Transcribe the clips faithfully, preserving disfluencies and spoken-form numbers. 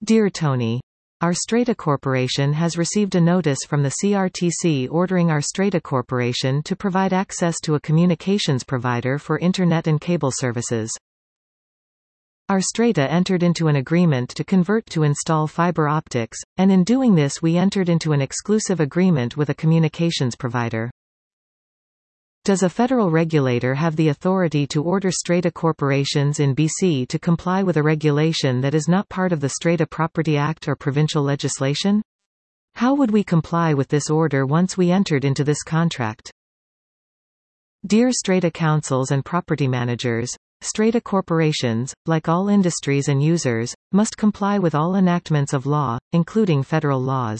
Dear Tony, our Strata Corporation has received a notice from the C R T C ordering our Strata Corporation to provide access to a communications provider for Internet and cable services. Our Strata entered into an agreement to convert to install fiber optics, and in doing this we entered into an exclusive agreement with a communications provider. Does a federal regulator have the authority to order Strata corporations in B C to comply with a regulation that is not part of the Strata Property Act or provincial legislation? How would we comply with this order once we entered into this contract? Dear Strata councils and property managers, Strata corporations, like all industries and users, must comply with all enactments of law, including federal laws.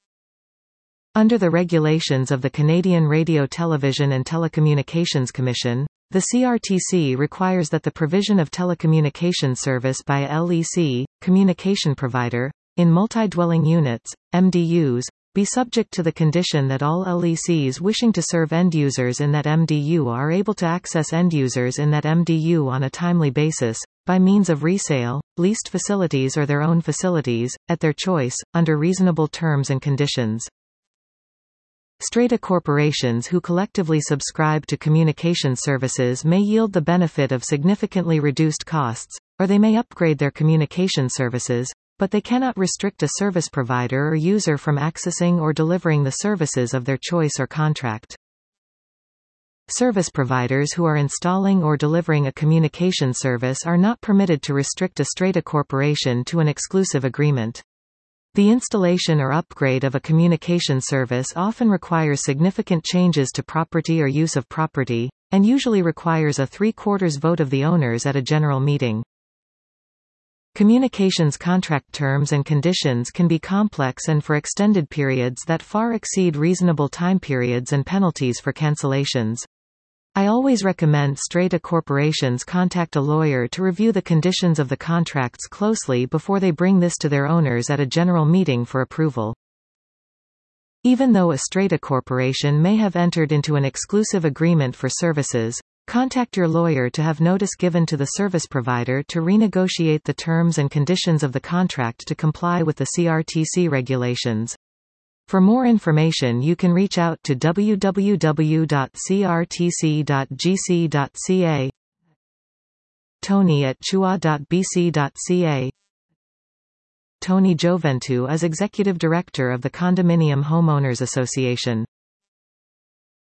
Under the regulations of the Canadian Radio Television and Telecommunications Commission, the C R T C requires that the provision of telecommunication service by a L E C, communication provider, in multi-dwelling units, M D Us, be subject to the condition that all L E Cs wishing to serve end users in that M D U are able to access end users in that M D U on a timely basis, by means of resale, leased facilities or their own facilities, at their choice, under reasonable terms and conditions. Strata corporations who collectively subscribe to communication services may yield the benefit of significantly reduced costs, or they may upgrade their communication services, but they cannot restrict a service provider or user from accessing or delivering the services of their choice or contract. Service providers who are installing or delivering a communication service are not permitted to restrict a Strata corporation to an exclusive agreement. The installation or upgrade of a communication service often requires significant changes to property or use of property, and usually requires a three-quarters vote of the owners at a general meeting. Communications contract terms and conditions can be complex and for extended periods that far exceed reasonable time periods and penalties for cancellations. I always recommend Strata corporations contact a lawyer to review the conditions of the contracts closely before they bring this to their owners at a general meeting for approval. Even though a Strata corporation may have entered into an exclusive agreement for services, contact your lawyer to have notice given to the service provider to renegotiate the terms and conditions of the contract to comply with the C R T C regulations. For more information you can reach out to w w w dot c r t c dot g c dot c a, Tony at chua dot b c dot c a. Tony Gioventu is Executive Director of the Condominium Homeowners Association.